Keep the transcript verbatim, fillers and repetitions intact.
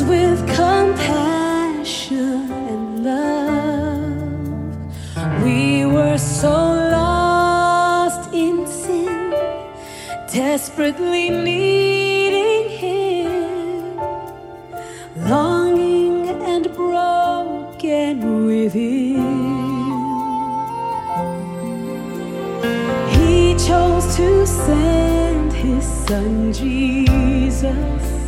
with compassion and love. We were so lost in sin, desperately needing Him, longing and broken within. He chose to send His Son Jesus